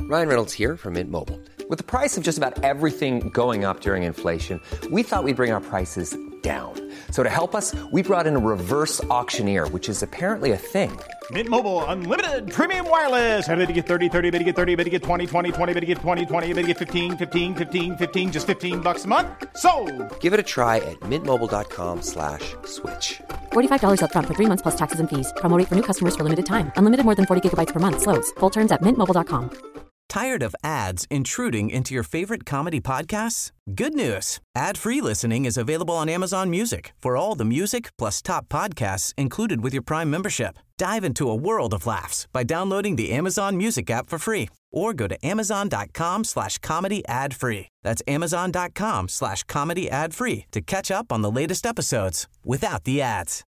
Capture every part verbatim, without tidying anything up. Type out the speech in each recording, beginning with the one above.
Ryan Reynolds here from Mint Mobile. With the price of just about everything going up during inflation, we thought we'd bring our prices down. So to help us, we brought in a reverse auctioneer, which is apparently a thing. Mint Mobile Unlimited Premium Wireless. How to get thirty, thirty, how to get thirty, how to get twenty, twenty, twenty, how to get twenty, twenty, how to get fifteen, fifteen, fifteen, fifteen, just fifteen bucks a month? Sold! Give it a try at mintmobile.com slash switch. forty-five dollars up front for three months plus taxes and fees. Promo rate for new customers for limited time. Unlimited more than forty gigabytes per month. Slows full terms at mint mobile dot com. Tired of ads intruding into your favorite comedy podcasts? Good news. Ad-free listening is available on Amazon Music for all the music plus top podcasts included with your Prime membership. Dive into a world of laughs by downloading the Amazon Music app for free or go to amazon.com slash comedy ad-free. That's amazon.com slash comedy ad-free to catch up on the latest episodes without the ads.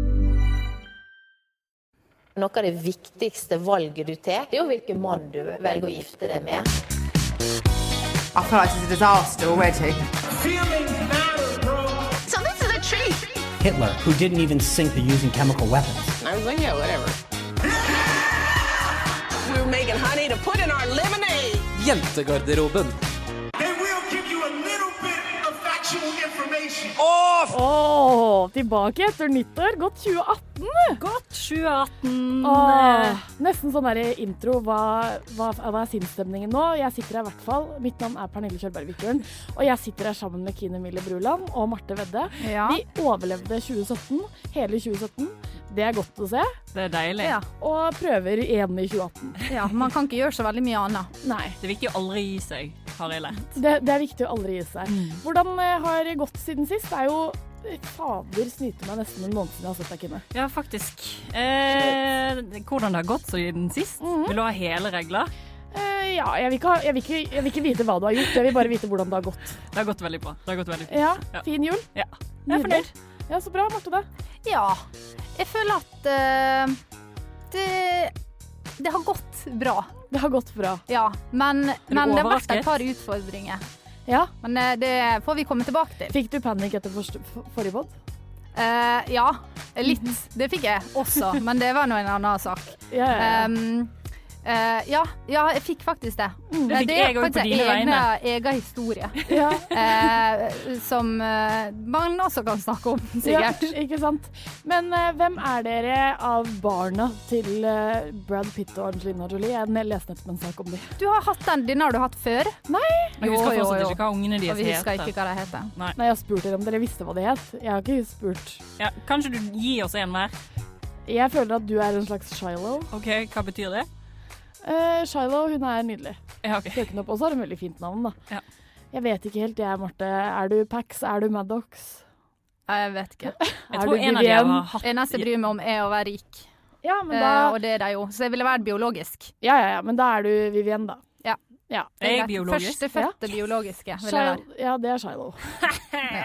Noe av det viktigste valget du tar, det er jo hvilken mann du velger å gifte deg med. I feel like it's a disaster already. Feelings matter, bro. So this is a treat. Hitler, who didn't even sink the using chemical weapons. I was like, yeah, whatever. We were making honey to put in our lemonade. Jentegarderoben. They will give you a little bit of factual information. Åh, oh, tilbake etter nyttår. Godt tjue atten. Godt tjue atten. Åh, nesten sånn der intro. Hva, hva, hva er sinnsstemningen nå? Jeg sitter her i hvert fall. Mitt navn er Pernille Kjølberg-Vikørn, og jeg sitter her sammen med Kine Mille Bruland og Marte Vedde. Ja. Vi overlevde tjue sytten, hele tjue sytten. Det er godt å se. Det er deilig. Ja. Og prøver igjen i tjue atten. Ja, man kan ikke gjøre så veldig mye annet. Nei. Det er viktig å aldri gi seg, har jeg lært. Det, det er viktig å aldri gi seg. Mm. Hvordan har det gått siden sist? Det er jo fader snyter meg nesten en måned siden jeg har sett deg, Kine. Ja, faktisk. Eh, hvordan det har gått siden sist? Mm-hmm. Vil du ha hele regler? Eh, ja, jeg vil, ikke ha, jeg, vil ikke, jeg vil ikke vite hva du har gjort. Jeg vil bare vite hvordan det har gått. Det har gått veldig bra. Det har gått veldig fint. Ja, ja. Fin jul. Ja, jeg er fornøyd. Ja, så bra. Marte, det? Ja, jeg føler at uh, det, det har gått bra. Det har gått bra. Ja, men, men det har vært et par utfordringer. Ja. Men uh, det får vi komme tilbake til. Fikk du panikk etter for, for, forrige podd? Uh, ja, litt. Det fikk jeg også, men det var nå en annen sak. Ja, ja, ja. Um, Uh, ja, ja, jeg fikk faktisk det. Mm. Det, det er faktisk en egen, egen historie. Ja. uh, som uh, man også kan snakke om, sikkert. Ja, ikke sant. Men uh, hvem er dere av barna til uh, Brad Pitt og Angelina Jolie? Jeg leste nettopp en sak om dem. Du har hatt den, den har du hatt før? Nei. Jeg husker fortsatt ikke hva ungene deres heter. Og vi husker ikke hva de heter. Nei. Nei, jeg har spurt dere om dere visste hva de het. Jeg har ikke spurt. Ja, kanskje du gir oss en hver? Jeg føler at du er en slags Shiloh. Ok, hva betyr det? Uh, Shiloh, hun er nydelig. Ja, ok. Søken opp også har en veldig fint navn, da. Ja. Jeg vet ikke helt, jeg, Marte. Er du Pax? Er du Maddox? Jeg vet ikke. Jeg tror en av de har hatt... Eneste jeg bryr meg om er å være rik. Ja, men da... Uh, og det er det jo. Så jeg ville vært biologisk. Ja, ja, ja. Men da er du Vivienne, da. Ja. Ja. Jeg er biologisk. Førstefødte ja. biologiske, vil jeg være. Ja, det er Shiloh. Ja.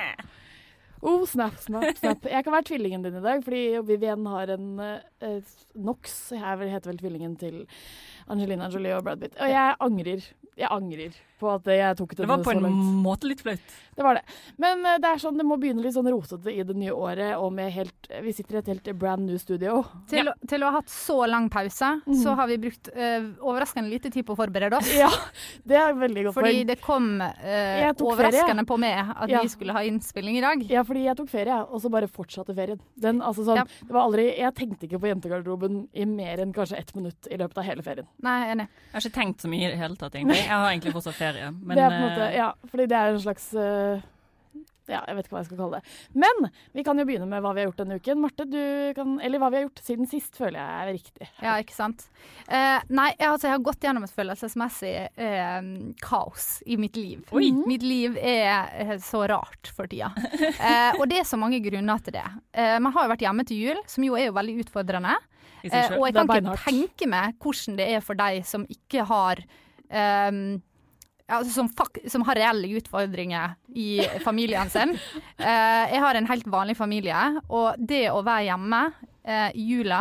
Oh, snap, snap, snap. Jeg kan være tvillingen din i dag, fordi Vivienne har en uh, Nox. Jeg heter vel tvillingen til Angelina Jolie og Brad Pitt. Og jeg angrer. Jeg angrer på at jeg tok det så langt. Det var på en måte litt flaut. Det var det. Men uh, det er sånn, det må begynne litt sånn rotete i det nye året, og med helt, vi sitter i et helt brand new studio. Til, ja. til å ha hatt så lang pause, mm. så har vi brukt uh, overraskende lite tid på å forberede oss. Ja, det er veldig godt. Fordi det kom uh, overraskende ferie. på meg at ja. vi skulle ha innspilling i dag. Ja, fordi jeg tok ferie, og så bare fortsatte ferien. Den, altså sånn, ja. det var aldri, jeg tenkte ikke på jentegarderoben i mer enn kanskje ett minutt i løpet av hele ferien. Nei, enig. Jeg har ikke tenkt så mye i det hele tatt, egentlig. Jeg har egentlig fortsatt ferie. Men, det er på en måte, ja, fordi det er en slags, uh, ja, jeg vet ikke hva jeg skal kalle det. Men vi kan jo begynne med hva vi har gjort denne uken. Marte, du kan, eller hva vi har gjort siden sist, føler jeg er riktig. Ja, ikke sant? Uh, nei, altså, jeg har gått gjennom et følelsesmessig uh, kaos i mitt liv. Oi. Mitt liv er så rart for tida. Uh, og det er så mange grunner til det. Uh, man har jo vært hjemme til jul, som jo er jo veldig utfordrende. Uh, og jeg kan ikke tenke meg hvordan det er for deg som ikke har um, altså som, fak- som har reelle utfordringer i familien sin. Uh, jeg har en helt vanlig familie, og det å være hjemme uh, i jula,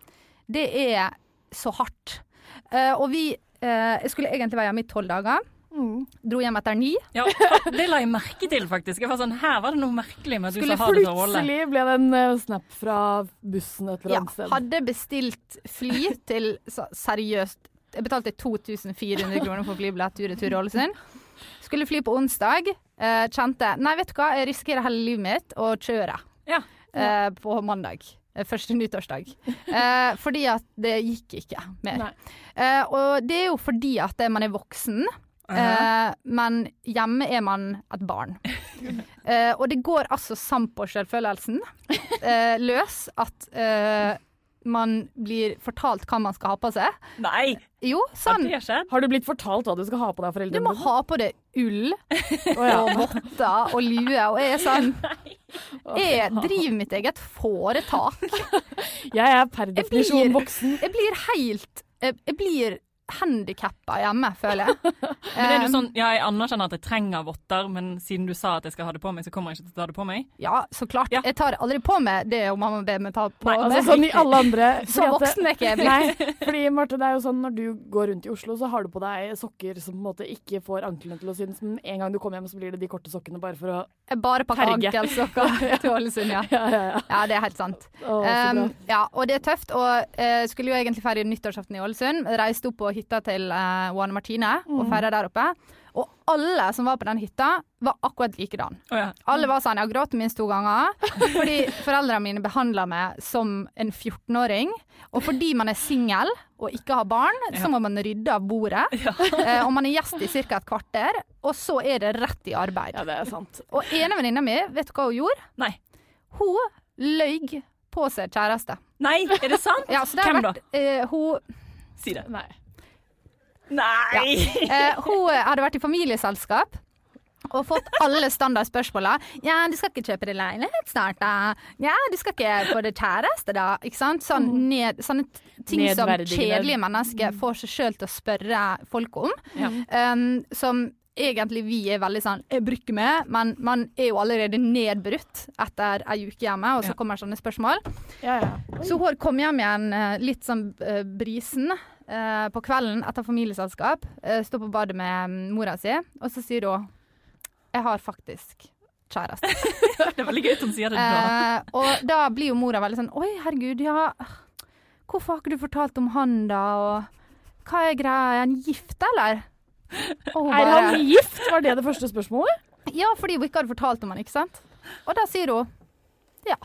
det er så hardt. Uh, og vi, uh, jeg skulle egentlig være hjemme i tolv dager. Mm. Dro hjem etter ni. Ja, det la jeg merke til faktisk. Jeg var sånn, her var det noe merkelig med at skulle du sa ha det for rolle. Plutselig ble det en uh, snap fra bussen et eller annet ja, sted. Hadde bestilt fly til så, seriøst jeg betalte to tusen fire hundre kroner for flybillett tur-retur Ålesund. Skulle fly på onsdag, uh, kjente, nei vet du hva, jeg risikerer hele livet mitt å kjøre ja. uh, på mandag. Første nyttårsdag. Uh, fordi at det gikk ikke mer. Uh, og det er jo fordi at man er voksen, uh, men hjemme er man et barn. Uh, og det går altså samt på selvfølelsen uh, løs at uh, man blir fortalt hva man skal ha på seg. Nei! Jo, sånn. Har du blitt fortalt hva du skal ha på deg, foreldrene? Du må ha på deg ull oh, ja. og votter og lue, og jeg er sånn jeg driver mitt eget foretak. Jeg er per definisjon voksen. Jeg blir helt jeg, jeg blir handicappa hjemme, føler jeg. Men er du sånn, ja, jeg anerkjenner at jeg trenger votter, men siden du sa at jeg skal ha det på meg, så kommer jeg ikke til å ta det på meg? Ja, så klart. Ja. Jeg tar aldri på meg det om mamma ber meg ta på Nei, altså sånn i alle andre. Så voksen er ikke jeg blitt. Nei, fordi Marte, det er jo sånn når du går rundt i Oslo, så har du på deg sokker som på en måte ikke får anklene til å synes, men en gang du kommer hjem, så blir det de korte sokkene bare for å jeg bare pakker ankelsokker til Ålesund, ja. Ja, ja, ja. Ja, det er helt sant. Å, um, ja, og det er tøft, og uh, skulle jo egentlig feire nyttårsaften i Ålesund, reiste opp på hytta til uh, Juane Martine og feire der oppe. Og alle som var på den hytta var akkurat likedan. Oh, ja. Alle var sånn, jeg har grått minst to ganger, fordi foreldrene mine behandler meg som en fjortenåring, og fordi man er single og ikke har barn, ja. så må man rydde av bordet, ja. eh, og man er gjest i cirka et kvarter, og så er det rett i arbeid. Ja, det er sant. Og ene venninna mi, vet du hva hun gjorde? Nei. Hun løy på seg kjæreste. Nei, er det sant? Ja, så det Hvem vært, da? Eh, hun... Si det. Nei. Nei! Ja. Eh, hun hadde vært i familieselskap og fått alle standardspørsmåla. Ja, du skal ikke kjøpe deg leilighet snart, da. Ja, du skal ikke få det kjæreste, da. Ikke sant? Sånn ned, sånne ting som kjedelige mennesker får seg selv til å spørre folk om. Ja. Um, som egentlig vi er veldig sånn, jeg bruker med, men man er jo allerede nedbrutt etter ei uke hjemme, og så ja. kommer sånne spørsmål. Ja, ja. Så hun kom hjem igjen litt sånn uh, brisen uh, på kvelden etter familieselskap, uh, stod på badet med mora si, og så sier hun, jeg har faktisk kjæreste. Det er veldig gøy at hun sier det da. Uh, og da blir jo mora veldig sånn, oi herregud, ja, hvorfor har ikke du fortalt om han da, og hva er greia, er han gift eller? Er bare, han gift? Var det det første spørsmålet? Ja, fordi hun ikke hadde fortalt om han, ikke sant? Og da sier hun, ja.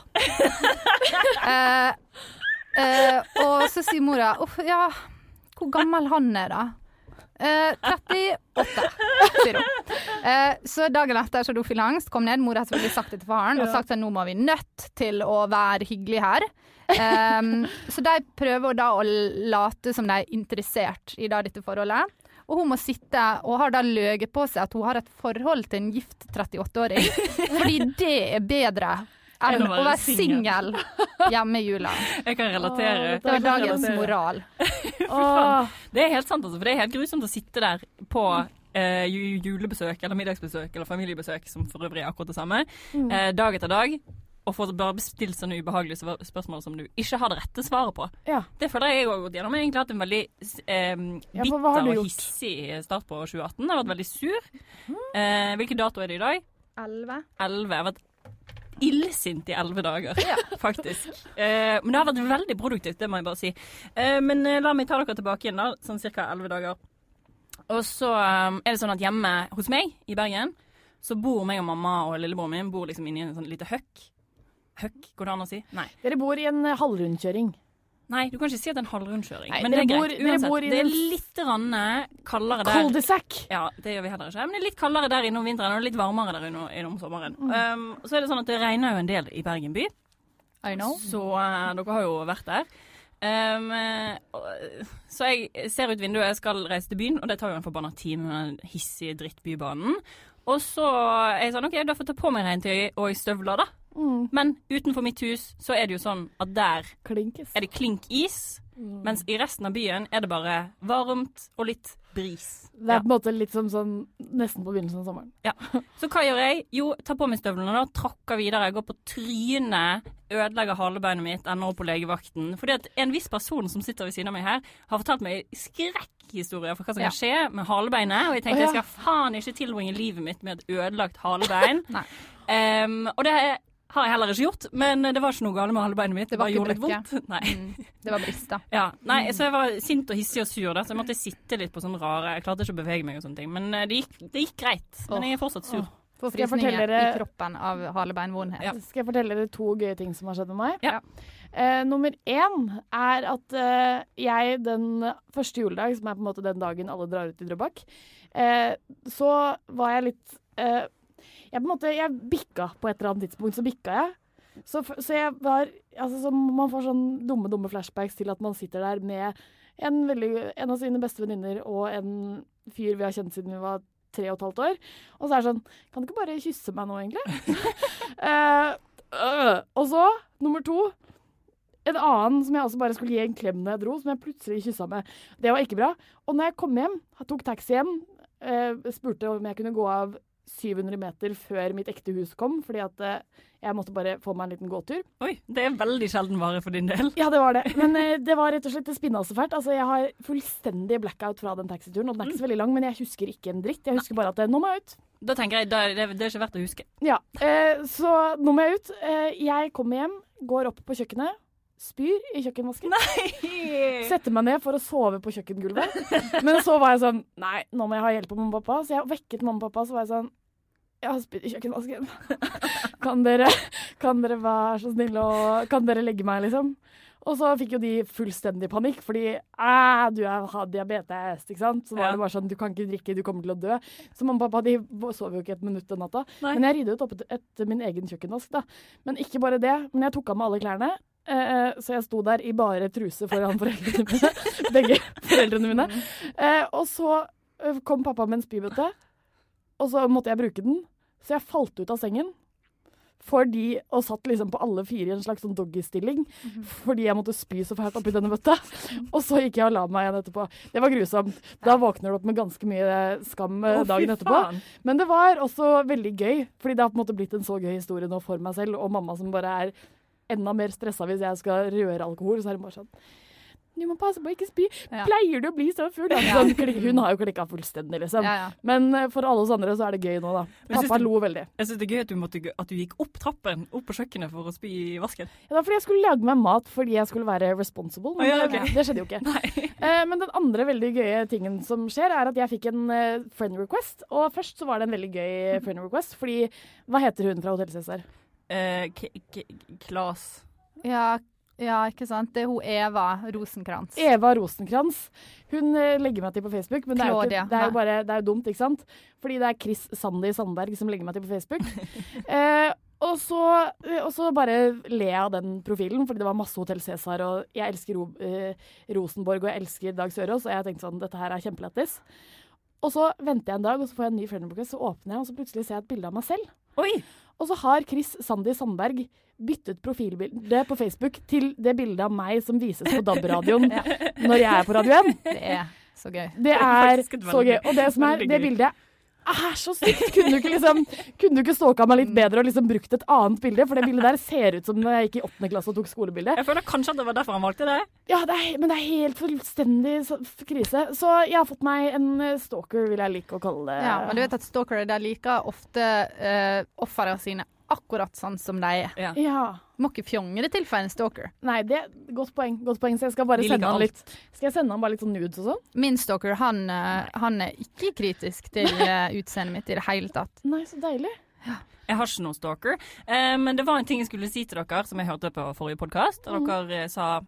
uh, uh, og så sier mora, uff, ja, hvor gammel han er da? Uh, trettiåtte, sier hun. Uh, så dagen etter så Dofi Langst kom ned, mora har selvfølgelig sagt det til faren, og sagt at nå må vi nødt til å være hyggelig her. Um, så de prøver da å late som de er interessert i da dette forholdet. Og hun må sitte og har da løget på seg at hun har et forhold til en gift trettiåtte-åring. Fordi det er bedre enn å være singel hjemme i jula. Jeg kan relatere. Åh, det var dagens moral. Det er helt sant, altså, for det er helt grusomt å sitte der på eh, julebesøk eller middagsbesøk eller familiebesøk, som for øvrig er akkurat det samme, mm. eh, dag etter dag, og få bare bestilt sånne ubehagelige spørsmål som du ikke har det rette svaret på. Ja. Det føler jeg også gått gjennom. Jeg har egentlig hatt en veldig eh, bitter ja, og hissig start på tjue atten. Jeg har vært veldig sur. Mm. Eh, hvilken dato er det i dag? Elleve. Elleve. Jeg har vært illsint i elleve dager, ja. faktisk. Eh, men det har vært veldig produktivt, det må jeg bare si. Eh, men eh, la meg ta dere tilbake igjen da, sånn cirka elleve dager. Og så um, er det sånn at hjemme hos meg i Bergen, så bor meg og mamma og lillebroren min bor liksom inne i en sånn lite høkk. Høkk, går det an å si? Nei. Dere bor i en halvrundkjøring. Nei, du kan ikke si at det er en halvrundkjøring. Nei, men det er bor, greit. Uansett, bor i det er litt ranne kaldere der. Cul-de-sac. Ja, det gjør vi heller ikke. Men det er litt kaldere der innom vinteren, og litt varmere der innom, innom sommeren. Mm. Um, så er det sånn at det regner jo en del i Bergen by. I know. Så uh, dere har jo vært der. Um, uh, så jeg ser ut vinduet, jeg skal reise til byen, og det tar jo en forbanna time med den hissige drittbybanen. Og så er jeg sånn, ok, da får jeg ta på meg regntøy og støvler da. Mm. Men utenfor mitt hus så er det jo sånn at der Klinkes. Er det klinkis, mm. mens i resten av byen er det bare varmt og litt bris. Det er ja. på en måte litt som sånn nesten på begynnelsen av sommeren. Ja. Så hva gjør jeg? Jo, ta på meg støvlene da, trakker videre, går på trynet, ødelegger halebeinet mitt, ender opp på legevakten. Fordi at en viss person som sitter ved siden av meg her har fortalt meg skrekkhistorier for hva som ja. kan skje med halebeinet, og jeg tenkte oh, ja. jeg skal faen ikke tilbringe livet mitt med et ødelagt halebein. um, og det er har jeg heller ikke gjort, men det var ikke noe galt med halebeinet mitt. Det, det var gjorde litt vondt. Nei. Mm, det var brist da. Ja, nei, så jeg var sint og hissig og sur da, så jeg måtte sitte litt på sånne rare, jeg klarte ikke å bevege meg og sånne ting, men det gikk, det gikk greit, men jeg er fortsatt sur. Får frysninger dere... i kroppen av halebeinvondhet. Ja. Skal jeg fortelle dere to gøye ting som har skjedd med meg? Ja. Eh, nummer én er at eh, jeg den første juledag, som er på en måte den dagen alle drar ut i Drøbak, eh, så var jeg litt... Eh, jeg på en måte, jeg bikka på et eller annet tidspunkt, så bikka jeg. Så, så jeg var, altså så man får sånn dumme, dumme flashbacks til at man sitter der med en, veldig, en av sine beste venninner og en fyr vi har kjent siden vi var tre og et halvt år. Og så er det sånn, kan du ikke bare kysse meg nå egentlig? uh, uh, og så, nummer to, en annen som jeg også bare skulle gi en klem når jeg dro, som jeg plutselig kysset med. Det var ikke bra. Og når jeg kom hjem, jeg tok taxi hjem, uh, spurte om jeg kunne gå av syv hundre meter før mitt ekte hus kom, fordi at uh, jeg måtte bare få meg en liten gåtur. Oi, det er veldig sjelden vare for din del. Ja, det var det. Men uh, det var rett og slett spinnet så fælt. Altså, jeg har fullstendig blackout fra den taxituren, og den er ikke så veldig lang, men jeg husker ikke en dritt. Jeg husker bare at nå må jeg ut. Da tenker jeg, da, det, det er ikke verdt å huske. Ja, uh, så nå må jeg ut. Uh, jeg kommer hjem, går opp på kjøkkenet, spyr i kjøkkenvasken. Nei! Setter meg ned for å sove på kjøkkengulvet. Men så var jeg sånn, nei, nå må jeg ha hjelp av mamma og pappa. Så jeg vekket mamma og pappa, så var jeg sånn, jeg har spydd i kjøkkenvasken. Kan dere, kan dere være så snille og kan dere legge meg, liksom? Og så fikk jo de fullstendig panikk, fordi æh, du har diabetes, ikke sant? Så var det bare sånn, du kan ikke drikke, du kommer til å dø. Så mamma og pappa, de sov jo ikke et minutt den natta. Nei. Men jeg ryddet opp etter min egen kjøkkenvask, da. Men ikke bare det, men jeg tok av meg alle klærne. Uh, så jeg sto der i bare truse foran foreldrene mine. Begge foreldrene mine. Uh, og så uh, kom pappa med en spybøtte, og så måtte jeg bruke den. Så jeg falt ut av sengen, fordi, og satt liksom på alle fire i en slags sånn doggy-stilling, mm-hmm. fordi jeg måtte spy så fælt oppi denne bøtta. Og så gikk jeg og la meg igjen etterpå. Det var grusomt. Da våkner du opp med ganske mye skam oh, dagen etterpå. Men det var også veldig gøy, fordi det har på en måte blitt en så gøy historie nå for meg selv, og mamma som bare er enda mer stresset hvis jeg skal røre alkohol, så er det bare sånn, du må passe på å ikke spy. Ja. Pleier du å bli så full? Ja. Sånn, hun har jo klikket fullstendig, liksom. Ja, ja. Men for alle oss andre så er det gøy nå, da. Pappa lo veldig. Jeg synes det er gøy at du, måtte, at du gikk opp trappen, opp på kjøkkenet for å spy i vasken. Ja, det var fordi jeg skulle lage meg mat, fordi jeg skulle være responsible. Men oh, ja, okay. det skjedde jo ikke. uh, men den andre veldig gøye tingen som skjer, er at jeg fikk en uh, friend request. Og først så var det en veldig gøy friend request, fordi hva heter hun fra Hotell Cæsar? Uh, Klas. Ja, ja, ikke sant? Det er hun Eva Rosenkrantz. Eva Rosenkrantz. Hun uh, legger meg til på Facebook, men det er, jo ikke, det er jo bare det er jo dumt, ikke sant? Fordi det er Chris Sandy Sandberg som legger meg til på Facebook. uh, og, så, uh, og så bare le av den profilen, fordi det var masse Hotell Cæsar, og jeg elsker Ro, uh, Rosenborg, og jeg elsker Dag Sørås, og jeg tenkte sånn, dette her er kjempelettis. Og så venter jeg en dag, og så får jeg en ny friend request, så åpner jeg, og så plutselig ser jeg et bilde av meg selv. Oi! Og så har Chris Sandy Sandberg byttet profilbilde på Facebook til det bildet av meg som vises på D A B-radioen ja. når jeg er på Radio én. Det er så gøy. Det er så gøy. Og det som er, det bildet er så sykt. Kunne du ikke liksom, kunne du ikke ståka meg litt bedre og liksom brukt et annet bilde? For det bildet der ser ut som når jeg gikk i åttende klasse og tok skolebilde. Jeg føler kanskje at det var derfor han valgte det. Ja, det er, men det er helt fullstendig krise. Så jeg har fått meg en stalker, vil jeg like å kalle det. Ja, men du vet at stalkere der liker ofte uh, offerne sine akkurat sånn som de er. Ja. ja. Må ikke fjonge det til for en stalker. Nei, det er godt poeng. Godt poeng, så jeg skal bare De sende han litt. Skal jeg sende han bare litt sånn nudes og sånn? Min stalker, han, han er ikke kritisk til utseendet mitt i det hele tatt. Nei, så deilig. Ja. Jeg har ikke noen stalker, eh, men det var en ting jeg skulle si til dere, som jeg hørte på forrige podcast, og mm. dere eh, sa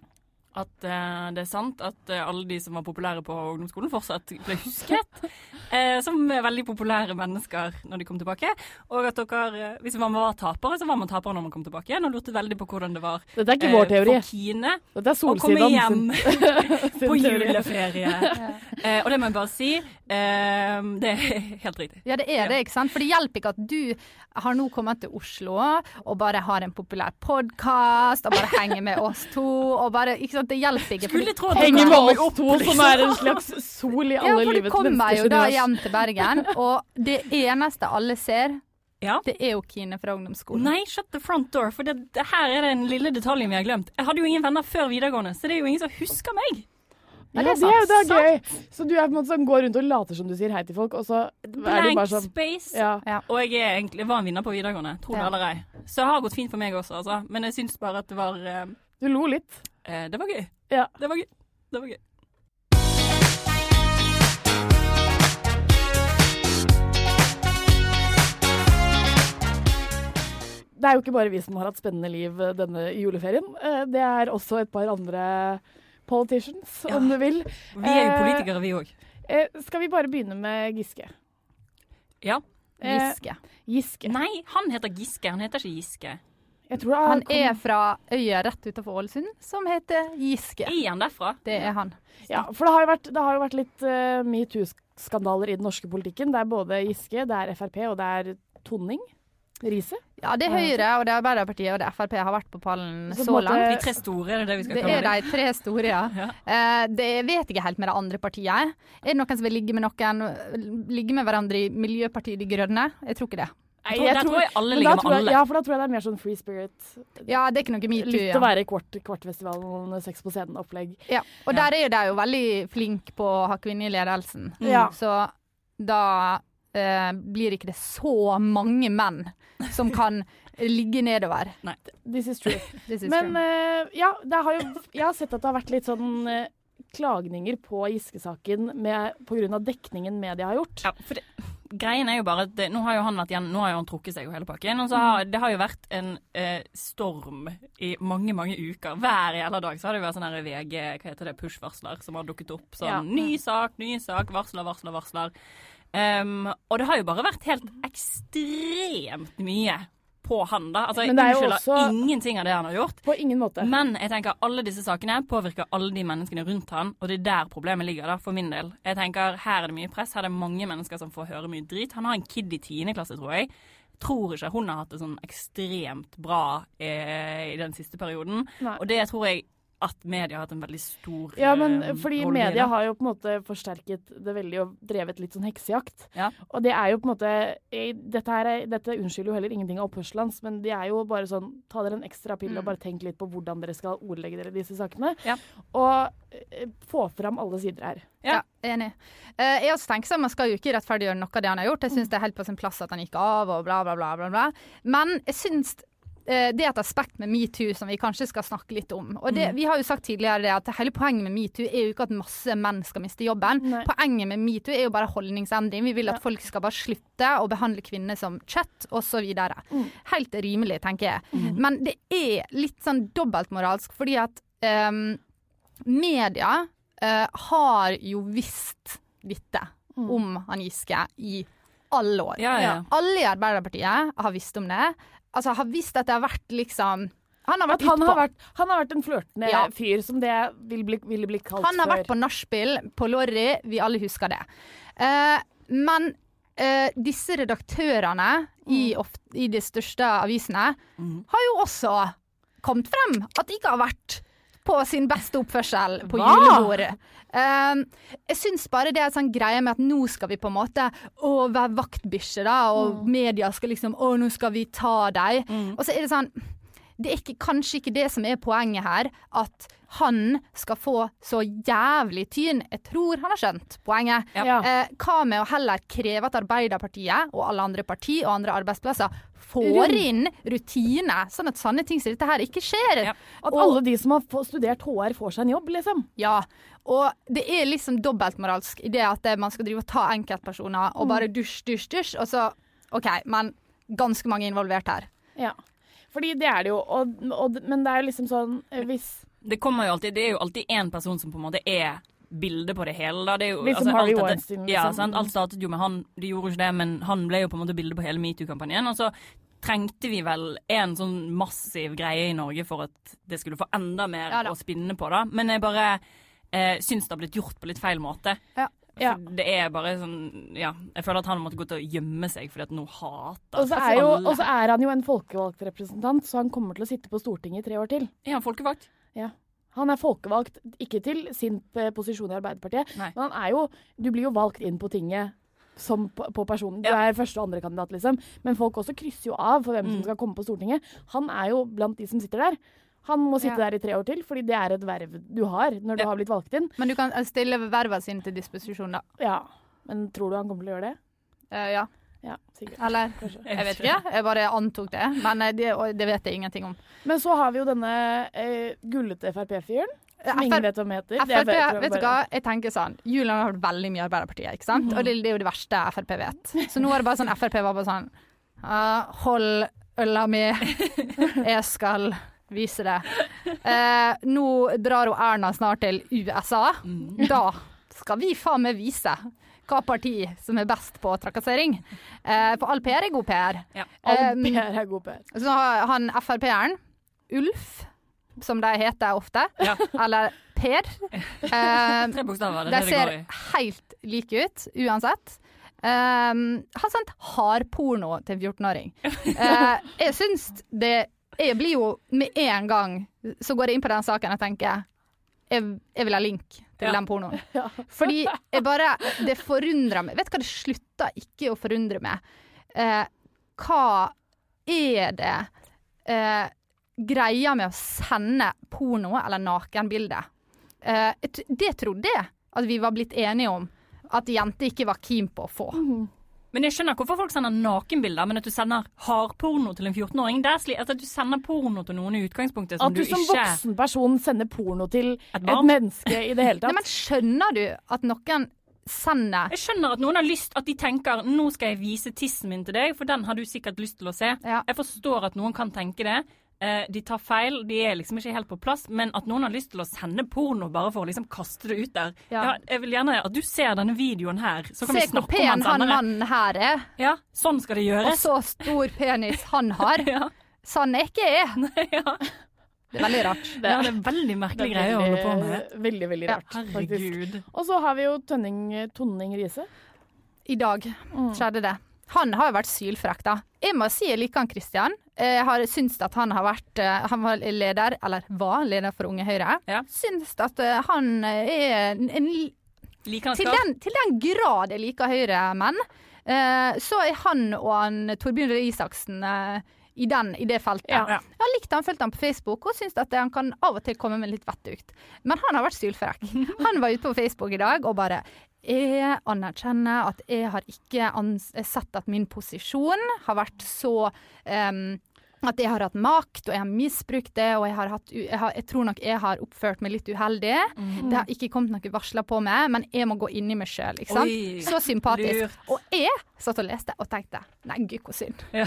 at uh, det er sant at uh, alle de som var populære på ungdomsskolen fortsatt ble husket uh, som veldig populære mennesker når de kom tilbake. Og at dere, uh, hvis man var tapere, så var man tapere når man kom tilbake igjen, og lurte veldig på hvordan det var Dette er ikke vår teori. Uh, for Kine Dette er å komme hjem sin, på juleferie. uh, og det må jeg bare si, uh, det er helt riktig. Ja, det er ja. det, ikke sant? For det hjelper ikke at du har nå kommet til Oslo og bare har en populær podcast og bare henger med oss to og bare, ikke sant? Det hjelper ikke. Skulle tro at henger med oss to som er en slags sol i alle ja, livets menneskers univers. Ja, for du kommer jo da hjem til Bergen, og det eneste alle ser, ja. det er jo Kine fra ungdomsskolen. Nei, shut the front door, for det, det her er den lille detaljen vi har glemt. Jeg hadde jo ingen venner før videregående, så det er jo ingen som husker meg. Ja, det er, det er jo det er gøy. Så du er på en måte sånn, går rundt og later som du sier hei til folk, og så Blank er de bare sånn space. Ja. Ja. Og jeg er egentlig var en vinner på videregående, tror du ja. eller ei. så det har gått fint for meg også, altså. Men jeg synes bare at det var... Eh, du lo litt. Eh, det var gøy. Ja. Det var gøy. Det var gøy. Det er jo ikke bare vi som har hatt spennende liv denne juleferien. Det er også et par andre politicians, ja. Om du vil. Vi er jo politikere, vi også. Skal vi bare begynne med Giske? Ja. Giske. Giske. Nei, han heter Giske. Han heter ikke Giske. Jeg tror han kom... er fra øya rett utenfor Ålesund, som heter Giske. Er han derfra? Det er han. Ja, for det har jo vært, det har jo vært litt uh, MeToo-skandaler i den norske politikken. Det er både Giske, det er F R P, og det er Tonning. Riise? Ja, det er Høyre, og det er Arbeiderpartiet, og det er F R P har vært på pallen så, så langt. De tre store, er det det vi skal det kalle det? Det er de tre store, ja. ja. Uh, det vet jeg helt med det andre partiet. Er det noen som vil ligge med noen, ligge med hverandre i Miljøpartiet De Grønne? Jeg tror ikke det. Jeg tror, jeg tror, tror jeg alle ligger med alle. Ja, for da tror jeg det er mer sånn free spirit. Ja, det er ikke noe MeToo. Litt ja. Å være i kvart, kvartfestivalen, sex på scenen-opplegg. Ja, og ja. Der er de jo veldig flink på å ha kvinner i ledelsen. Mm. Ja. Så da uh, blir ikke det så mange menn som kan ligge nedover. Nei. This is true. This is Men true. Uh, ja, det har jo, jeg har sett at det har vært litt sånn uh, klagninger på Giske-saken på grunn av dekningen media har gjort. Ja, for det, greien er jo bare at det, nå har jo han vært igjen, nå har jo han trukket seg jo hele pakken, og så har, det har jo vært en uh, storm i mange, mange uker. Hver jævla dag så har det jo vært sånn her V G, hva heter det, push-varsler som har dukket opp. Sånn, ja. ny sak, ny sak, varsler, varsler, varsler. Um, og det har jo bare vært helt ekstremt mye på han da. Altså, jeg unnskylder også... ingenting av det han har gjort. På ingen måte. Men jeg tenker alle disse sakene påvirker alle de menneskene rundt han, og det er der problemet ligger da, for min del. Jeg tenker, her er det mye press, her er det mange mennesker som får høre mye drit. Han har en kid i tiende klasse, tror jeg. Tror ikke hun har hatt det sånn ekstremt bra eh, i den siste perioden. Nei. Og det tror jeg at media har hatt en veldig stor Ja, men fordi media har jo på en måte forsterket det veldig og drevet litt sånn heksejakt. Ja. Og det er jo på en måte dette, her, dette unnskylder jo heller ingenting av oppførselens, men det er jo bare sånn, ta dere en ekstra pille mm. og bare tenk litt på hvordan dere skal ordlegge dere disse sakene. Ja. Og eh, få fram alle sider her. Ja, enig. Uh, jeg også tenker sånn, man skal jo ikke rettferdiggjøre noe av det han har gjort. Jeg synes det er helt på sin plass at han gikk av og bla bla bla bla bla. Men jeg synes det er et aspekt med MeToo som vi kanskje skal snakke litt om. Og det, mm. vi har jo sagt tidligere det at hele poenget med MeToo er jo ikke at masse menn skal miste jobben. Nei. Poenget med MeToo er jo bare holdningsendring. Vi vil at ja. folk skal bare slutte å behandle kvinner som kjøtt, og så videre. Mm. Helt rimelig, tenker jeg. Mm. Men det er litt sånn dobbeltmoralsk, fordi at um, media uh, har jo visst dette mm. om han Giske i alle år. Ja, ja. Alle i Arbeiderpartiet har visst om det. Altså, har visst at det har vært liksom Han har vært han har vært, han har vært en flørtende ja. fyr som det ville bli, vil bli kalt for. Han har før. vært på nachspiel på Lorry, vi alle husker det. Uh, men uh, disse redaktørene mm. i, of, i de største avisene mm. har jo også kommet frem at de ikke har vært på sin beste oppførsel på Hva? julebordet. Um, jeg synes bare det er en sånn greie med at nå skal vi på en måte å, være vaktbysje da, og mm. media skal liksom, å, nå skal vi ta deg. Mm. Og så er det sånn, det er ikke, kanskje ikke det som er poenget her, at han skal få så jævlig tyn. Jeg tror han har skjønt poenget. Ja. Eh, hva med å heller kreve at Arbeiderpartiet og alle andre parti og andre arbeidsplasser får inn rutiner, sånn at sånne ting som dette her ikke skjer. Ja. At og, alle de som har studert H R får seg en jobb, liksom. Ja, og det er liksom dobbeltmoralsk i det at man skal drive og ta enkeltpersoner og bare dusj, dusj, dusj, og så, ok, men ganske mange involvert her. Ja, fordi det er det jo, og, og, men det er jo liksom sånn, hvis... Det kommer jo alltid, det er jo alltid en person som på en måte er bildet på det hele. Da. Det er jo, liksom altså, Harvey alt, Weinstein. Ja, sant? Alt startet jo med han, de gjorde ikke det, men han ble jo på en måte bildet på hele MeToo-kampanjen, og så trengte vi vel en sånn massiv greie i Norge for at det skulle få enda mer ja, å spinne på da. Men jeg bare eh, syns det har blitt gjort på litt feil måte. Ja. Ja. Det er bare sånn, ja, jeg føler at han måtte gå til å gjemme seg fordi at noe hater. Og så er, jo, og så er han jo en folkevalgt representant, så han kommer til å sitte på Stortinget i tre år til. Er han folkevalgt? Ja. Han er folkevalgt, ikke til sin posisjon i Arbeiderpartiet, Nei. men han er jo, du blir jo valgt inn på tinget som på, på personen. Du er første og andre kandidat, liksom. Men folk også krysser jo av for hvem mm. som skal komme på Stortinget. Han er jo blant de som sitter der. Han må sitte ja. der i tre år til, fordi det er et verv du har når du ja. har blitt valgt inn. Men du kan stille vervene sine til disposisjon da. Ja, men tror du han kommer til å gjøre det? Uh, ja. Ja, sikkert. Eller, jeg vet ikke, jeg bare antok det, men det, det vet jeg ingenting om. Men så har vi jo denne eh, gullete F R P-fyren, som ingen vet om heter. F R P, vet, vet du hva, jeg tenker sånn, Julian har hørt veldig mye Arbeiderpartiet, ikke sant? Mm-hmm. Og det, det er jo det verste F R P vet. Så nå er det bare sånn, F R P var bare sånn, uh, hold ølla mi, jeg skal vise det. Uh, nå drar jo Erna snart til U S A, mm. da skal vi faen meg vise hva parti som er best på trakassering. Eh, for all P R er god P R. Ja, all P R er god P R. Um, så har han F R P-eren, Ulf, som de heter ofte, ja. Eller Per. Eh, Tre bokstaver, det de det ser går i. helt like ut, uansett. Um, har sendt hardporno til en fjortenåring. Eh, jeg synes det, jeg blir jo med en gang, så går jeg inn på den saken og tenker, jeg, jeg vil ha link til ja. Den pornoen. Ja. Fordi jeg bare, det forundrer meg. Vet du hva det slutter ikke å forundre meg? Eh, hva er det eh, greia med å sende porno eller nakenbilde? Eh, det trodde jeg at vi var blitt enige om. At jenter ikke var keen på å få. Mm. Men jeg skjønner hvorfor folk sender nakenbilder, men at du sender hardporno til en fjortenåring, det er slik at du sender porno til noen i utgangspunktet som du ikke... At du som voksen person sender porno til et, et menneske i det hele tatt. Nei, men skjønner du at noen sender... Jeg skjønner at noen har lyst, at de tenker, nå skal jeg vise tissen min til deg, for den har du sikkert lyst til å se. Ja. Jeg forstår at noen kan tenke det. Eh, de tar feil, de er liksom ikke helt på plass, men at noen har lyst til å sende porno bare for å liksom kaste det ut der. Ja. Ja, jeg vil gjerne at du ser denne videoen her, så kan Se vi snakke om han senere. Se hvor pen han mannen her er. Ja, sånn skal det gjøres. Og så stor penis han har. Ja. Sånn er ikke jeg. Nei, ja. Det er veldig rart. Det, ja, det er veldig merkelig greie å holde på med. Veldig, veldig rart, ja, herregud. Faktisk. Og så har vi jo Tønning, Tonning Riise. I dag mm. skjedde det. Han har jo vært sylfrekk da. Jeg må si jeg liker han Christian. Jeg har syntes at han har vært, han var leder, eller var leder for Unge Høyre. Ja. Syns at han er en, en til, den, til den grad jeg liker Høyre menn, så er han og han Torbjørn Røe Isaksen i, den, i det feltet. Ja, ja. Jeg har likt han, følt han på Facebook, og syns at han kan av og til komme med litt vettugt. Men han har vært sylfrekk. Han var ute på Facebook i dag og bare... Jeg anerkjenner at jeg har ikke sett at min posisjon har vært så um, at jeg har hatt makt, og jeg har misbrukt det, og jeg, har hatt, jeg, har, jeg tror nok jeg har oppført meg litt uheldig. Mm. Det har ikke kommet noen varsler på meg, men jeg må gå inn i meg selv, ikke sant? Oi, så sympatisk. Lurt. Og jeg satt og leste og tenkte, nei, gud, hvor synd. Ja.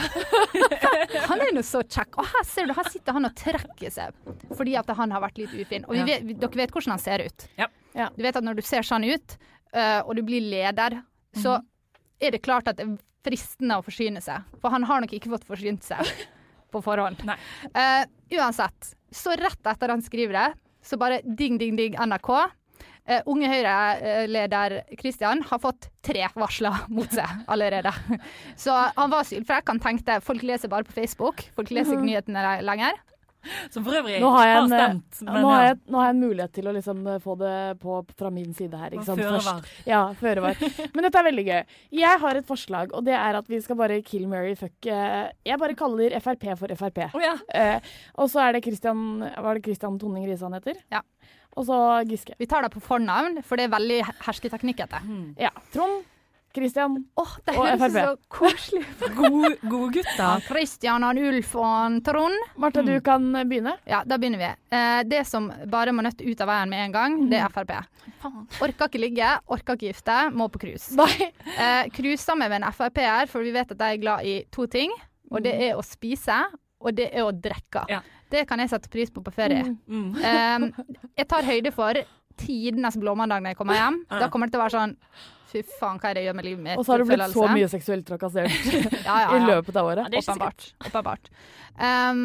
Han er jo så kjekk, og her ser du, her sitter han og trekker seg, fordi at han har vært litt ufin. Og vi vet, vi, dere vet hvordan han ser ut. Ja. Ja. Du vet at når du ser sånn ut, Uh, og du blir leder, mm-hmm. så er det klart at det er fristende å forsyne seg. For han har nok ikke fått forsynt seg på forhånd. Uh, uansett, så rett etter han skriver det, så bare ding, ding, ding, N R K. Uh, Unge Høyre-leder Christian har fått tre varsler mot seg allerede. Så han var sylfrekk, han tenkte, folk leser bare på Facebook, folk leser ikke nyhetene lenger. Som for øvrig nå har jeg en, har stemt. Men nå, har jeg, nå har jeg en mulighet til å liksom få det på fra min side her. Ikke sant? Førevar. Ja, førevar. Men dette er veldig gøy. Jeg har et forslag, og det er at vi skal bare kill, marry, fuck. Jeg bare kaller F R P for F R P. Oh, ja. eh, og så er det Christian, var det Christian Tonning Riise han heter? Ja. Og så Giske. Vi tar det på fornavn, for det er veldig hersketeknikk etter. Mm. Ja. Trond, Christian oh, det og F R P. Så koselig. God, god gutter. Christian, han Ulf og han Trond. Marte, mm. du kan begynne. Ja, da begynner vi. Eh, det som bare må nødt ut av veien med en gang, mm. det er F R P. Faen. Orker ikke ligge, orker ikke gifte, må på cruise. Eh, cruise sammen med en F R P-er, for vi vet at de er glad i to ting, og det er å spise, og det er å drikke. Ja. Det kan jeg sette pris på på ferie. Mm. Eh, jeg tar høyde for tidenes blåmandag når jeg kommer hjem. Da kommer det til å være sånn fy faen, hva er det jeg gjør med livet mitt? Og så har du blitt så mye seksuelt trakassert ja, ja, ja. i løpet av året. Ja, åpenbart. åpenbart. Um,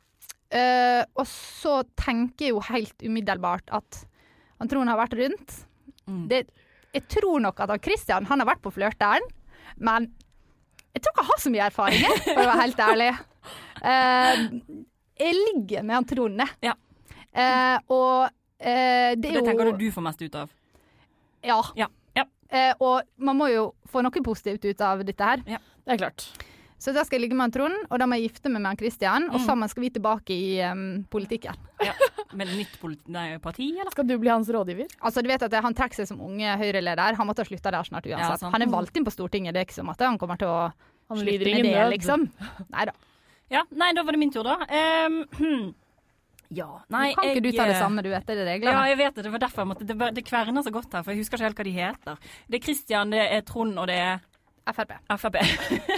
uh, og så tenker jeg jo helt umiddelbart at han tror han har vært rundt. Mm. Det, jeg tror nok at han Christian, han har vært på flørteren, men jeg tror ikke han har så mye erfaring, for å være helt ærlig. Uh, jeg ligger med han Trond. Ja. Uh, og uh, det er jo... Det tenker du du får mest ut av? Ja. Ja. Eh, og man må jo få noe positivt ut av dette her. Ja, det er klart. Så da skal jeg ligge med han Trond, og da må jeg gifte meg med han Christian, og mm. sammen skal vi tilbake i um, politikken. Ja. med et nytt politi- nei, parti, eller? Skal du bli hans rådgiver? Altså, du vet at han trekker seg som unge Høyre-leder. Han måtte ha sluttet der snart uansett. Ja, han er valgt inn på Stortinget, det er ikke som at han kommer til å han slutte med det, liksom. Neida. Ja, nei, da var det min tur da. Um, ja, nei, kan ikke jeg, du ta det samme, du vet det er reglene? Ja, jeg vet det, det var derfor jeg måtte, det, det kverner så godt her, for jeg husker ikke helt hva de heter. Det er Christian, det er Trond, og det er... F R P. F R P.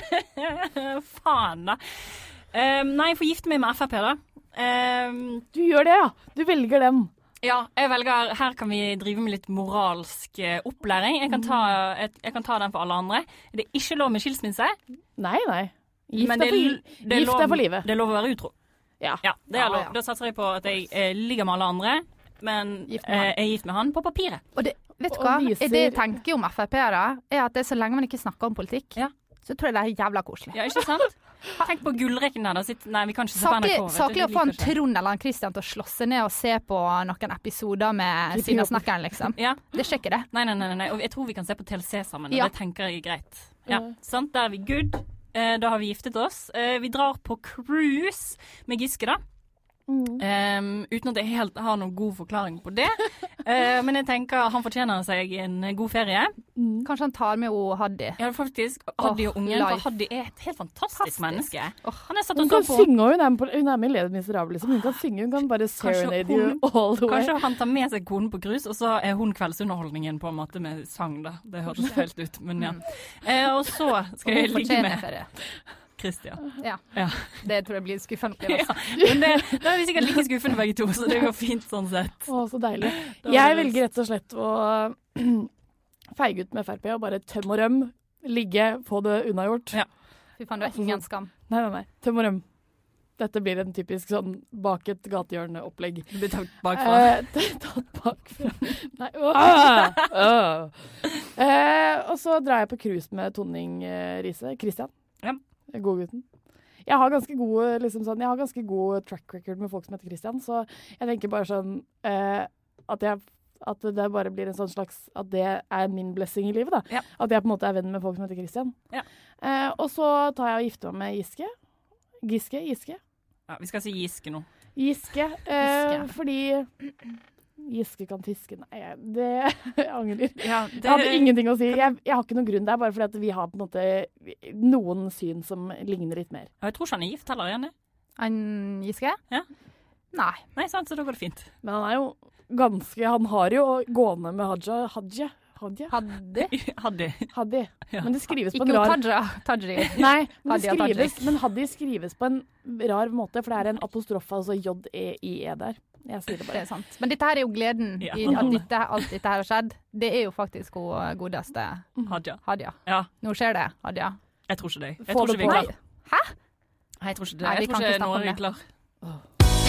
Faen da. Um, nei, jeg får gifte meg med F R P da. Um, du gjør det, ja. Du velger dem. Ja, jeg velger, her kan vi drive med litt moralsk uh, opplæring. Jeg kan, ta, et, jeg kan ta den for alle andre. Det er ikke lov med skilsmisse. Nei, nei. Gift Men det, er for, det er gift lov, er for livet. Det er lov å være utro. Ja. Ja, det er lov. Ja, ja. Da satser jeg på at jeg eh, ligger med alle andre, men Gift med eh, han. jeg er gift med han på papiret. Og det, vet du Og hva? viser- Det jeg tenker om F R P-ere, er at det er så lenge man ikke snakker om politikk, Ja. så tror jeg det er jævla koselig. Ja, ikke sant? Tenk på gullrekken der. Da sitter, nei, vi kan ikke se på N R Saklig, K. vet du, saklig de å få en liker ikke. Trond eller en Christian til å slå seg ned og se på noen episoder med Sinasnakkeren, liksom. Ja. Det er ikke det. Nei, nei, nei, nei. Og jeg tror vi kan se på T L C sammen, og Ja. det tenker jeg er greit. Ja, sant? Der er vi good. Eh, da har vi giftet oss. Eh, vi drar på cruise med Giske da. Mm. Um, uten at jeg helt har noen god forklaring på det. uh, men jeg tenker han fortjener seg en god ferie. Mm. Kanskje han tar med o Haddi. Ja, faktisk. Haddi Åh, og ungen. life. For Haddi er et helt fantastisk Fantastisk. menneske. Åh. Han er satt Hun og så kan på. synge, og hun er, på, hun er med i Les Miserables, liksom. Hun kan synge, hun kan bare serenade you hun- all the way. Kanskje han tar med seg konen på cruise, og så er hun kveldsunderholdningen på en måte med sang, da. Det hørtes helt ut, men ja. Uh, og så skal jeg Hun ligge fortjener med ferie. Christian. Ja. Ja. Det tror jeg blir skuffende. Ja, Altså. men det, da er vi sikkert like skuffende begge to, så det går fint sånn sett. Å, så deilig. Da er Jeg det- velger rett og slett å feige ut med F R P og bare tøm og røm. Ligge, få det unnagjort. Ja. Fy faen, du har ingen skam. Nei, nei, nei. Tøm og røm. Dette blir en typisk sånn bak et gatehjørne-opplegg. Du blir tatt bakfra. Eh, tatt bakfra. Nei, åh, åh. Eh, og så drar jeg på cruise med Tonning eh, Riise. Christian. Ja. Godgutten. Jeg har ganske god, liksom sånn, jeg har ganske god track record med folk som heter Christian, så jeg tenker bare sånn eh, at, jeg, at det bare blir en sånn slags, at det er min blessing i livet da. Ja. At jeg på en måte er venn med folk som heter Christian. Ja. Eh, og så tar jeg og gifter meg med Giske. Giske, Giske. Ja, vi skal si Giske nå. Giske, eh, Giske. fordi Giske kan fiske. Nei, jeg- det jeg angrer. Ja, det, Jeg hadde ingenting å si. Jeg, jeg har ikke noen grunn der, bare fordi at vi har på en måte noen syn som ligner litt mer. Jeg tror ikke han er gift heller, igjen. En Giske? Ja. Nei. Nei, sant, så da går det fint. Men han er jo ganske Han har jo gående med Haja. Haja? Haja? Haddi? Haddi. Haddi. Ja. Men det skrives på Ikke en rar Taja. Tajri. Nei, men, det Hadia skrives, Tajik. men Haddi skrives på en rar måte, for det er en apostrof, altså J-E-I-E der. Jeg sier det Det bare. er sant. Men dette her er jo gleden Ja. i at dette, alt dette her har skjedd. Det er jo faktisk hun godeste Hadia. Hadia. Ja, Nå skjer det, Hadia. jeg tror ikke det. Jeg Få tror det ikke vi er på. klar. Hæ? Nei, jeg tror ikke det. Nei, vi jeg tror kan ikke ikke snakke om Norge er det. klar.